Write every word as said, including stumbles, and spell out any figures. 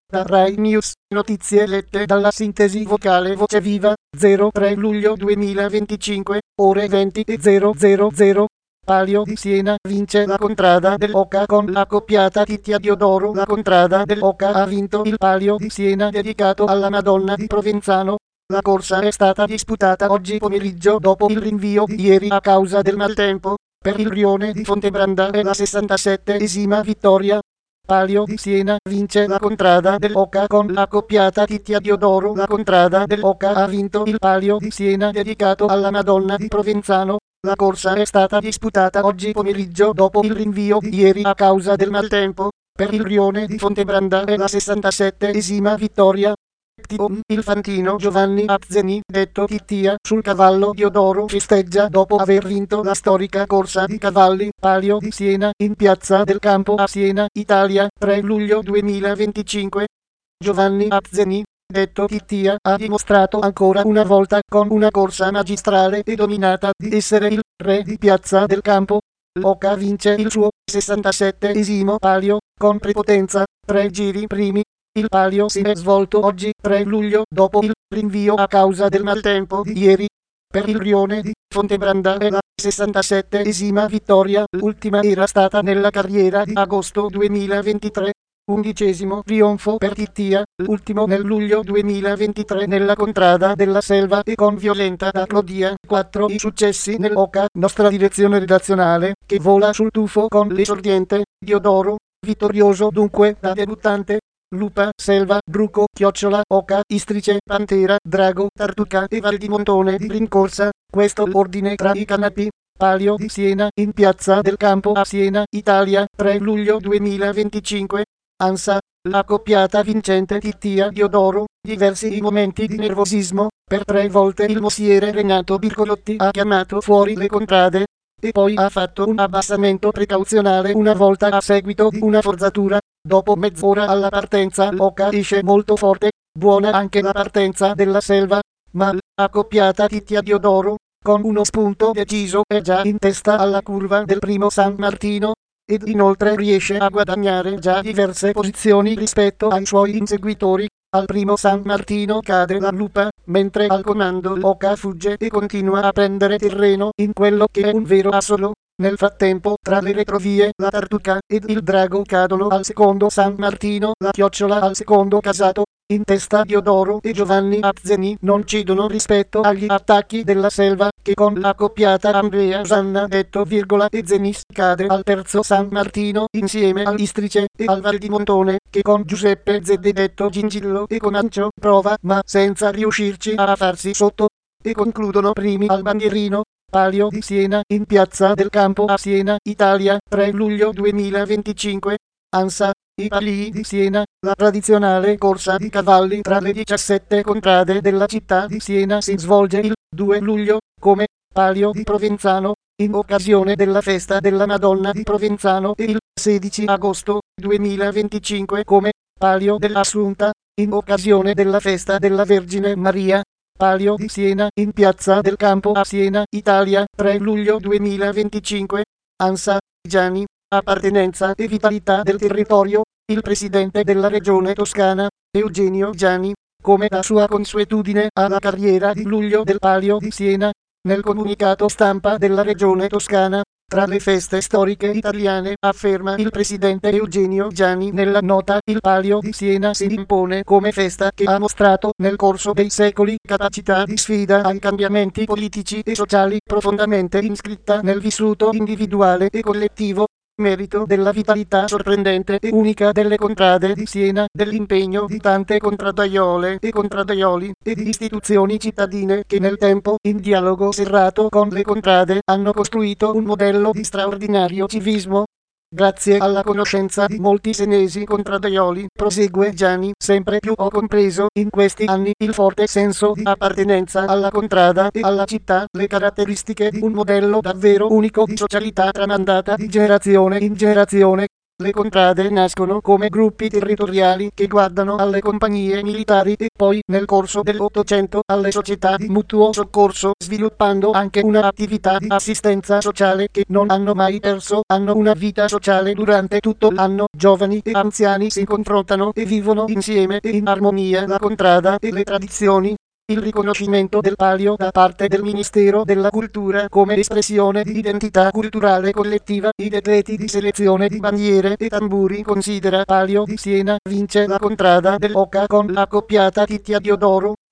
Da Rai News, notizie lette dalla sintesi vocale Voce Viva, zero tre luglio duemilaventicinque, ore venti e zero zero zero. Palio di Siena vince la contrada dell'Oca con la coppiata Titia Diodoro. La contrada dell'Oca ha vinto il Palio di Siena dedicato alla Madonna di Provenzano. La corsa è stata disputata oggi pomeriggio dopo il rinvio di ieri a causa del maltempo. Per il rione di Fontebranda è la sessantasettesima vittoria. Palio di Siena vince la contrada dell'Oca con la coppiata Titia Diodoro. La contrada dell'Oca ha vinto il Palio di Siena dedicato alla Madonna di Provenzano. La corsa è stata disputata oggi pomeriggio dopo il rinvio di ieri a causa del maltempo. Per il rione di Fontebranda è la sessantasettesima vittoria. Il fantino Giovanni Azzeni, detto Titia, sul cavallo Diodoro festeggia dopo aver vinto la storica corsa di cavalli Palio di Siena in piazza del Campo a Siena, Italia, tre luglio duemilaventicinque. Giovanni Azzeni, detto Titia, ha dimostrato ancora una volta con una corsa magistrale e dominata di essere il re di piazza del Campo. L'Oca vince il suo sessantasettesimo Palio con prepotenza, tre giri primi. Il Palio si è svolto oggi, tre luglio, dopo il rinvio a causa del maltempo di ieri. Per il rione di Fontebranda è la sessantasettesima vittoria, l'ultima era stata nella carriera di agosto duemilaventitré. Undicesimo trionfo per Titia, l'ultimo nel luglio duemilaventitré nella contrada della Selva e con violenta aplodia. quattro i successi nell'Oca, nostra direzione redazionale, che vola sul tufo con l'esordiente Diodoro, vittorioso dunque da debuttante. Lupa, Selva, Bruco, Chiocciola, Oca, Istrice, Pantera, Drago, Tartuca e Valdimontone di rincorsa, questo l'ordine tra i canapi. Palio di Siena in piazza del Campo a Siena, Italia, tre luglio duemilaventicinque. ANSA, la coppiata vincente Titia Diodoro, diversi i momenti di nervosismo, per tre volte il mosiere Renato Bircolotti ha chiamato fuori le contrade, e poi ha fatto un abbassamento precauzionale una volta a seguito di una forzatura. Dopo mezz'ora alla partenza l'Oca esce molto forte, buona anche la partenza della Selva, ma la coppiata Titia Diodoro, con uno spunto deciso, è già in testa alla curva del primo San Martino, ed inoltre riesce a guadagnare già diverse posizioni rispetto ai suoi inseguitori. Al primo San Martino cade la Lupa, mentre al comando l'Oca fugge e continua a prendere terreno in quello che è un vero assolo. Nel frattempo, tra le retrovie, la Tartuca ed il Drago cadono al secondo San Martino, la Chiocciola al secondo Casato. In testa Diodoro e Giovanni Azzeni non cedono rispetto agli attacchi della Selva, che con la coppiata Andrea Osanna detto virgola e Zenis cade al terzo San Martino insieme all'Istrice e al Valdimontone, che con Giuseppe Zedde detto Gingillo e Conancio prova ma senza riuscirci a farsi sotto, e concludono primi al bandierino. Palio di Siena in piazza del Campo a Siena, Italia, tre luglio duemilaventicinque. ANSA, i Palii di Siena, la tradizionale corsa di cavalli tra le diciassette contrade della città di Siena si svolge il due luglio, come Palio di Provenzano, in occasione della festa della Madonna di Provenzano e il sedici agosto duemilaventicinque come Palio dell'Assunta, in occasione della festa della Vergine Maria. Palio di Siena in piazza del Campo a Siena, Italia, tre luglio duemilaventicinque. ANSA, Gianni, appartenenza e vitalità del territorio, il presidente della regione Toscana, Eugenio Gianni, come da sua consuetudine alla carriera di luglio del Palio di Siena. Nel comunicato stampa della regione Toscana, tra le feste storiche italiane, afferma il presidente Eugenio Gianni nella nota, il Palio di Siena si impone come festa che ha mostrato nel corso dei secoli capacità di sfida ai cambiamenti politici e sociali profondamente iscritta nel vissuto individuale e collettivo, merito della vitalità sorprendente e unica delle contrade di Siena, dell'impegno di tante contradaiole e contradaioli e di istituzioni cittadine che nel tempo, in dialogo serrato con le contrade, hanno costruito un modello di straordinario civismo. Grazie alla conoscenza di molti senesi contradaioli, prosegue Gianni, sempre più ho compreso in questi anni il forte senso di appartenenza alla contrada e alla città, le caratteristiche di un modello davvero unico di socialità tramandata di generazione in generazione. Le contrade nascono come gruppi territoriali che guardano alle compagnie militari e poi nel corso dell'Ottocento alle società di mutuo soccorso, sviluppando anche un'attività di assistenza sociale che non hanno mai perso, hanno una vita sociale durante tutto l'anno, giovani e anziani si confrontano e vivono insieme e in armonia la contrada e le tradizioni. Il riconoscimento del palio da parte del Ministero della Cultura come espressione di identità culturale collettiva, i decreti di selezione di bandiere e tamburi considera Palio di Siena, vince la contrada dell'Oca con l'accoppiata Titia Diodoro.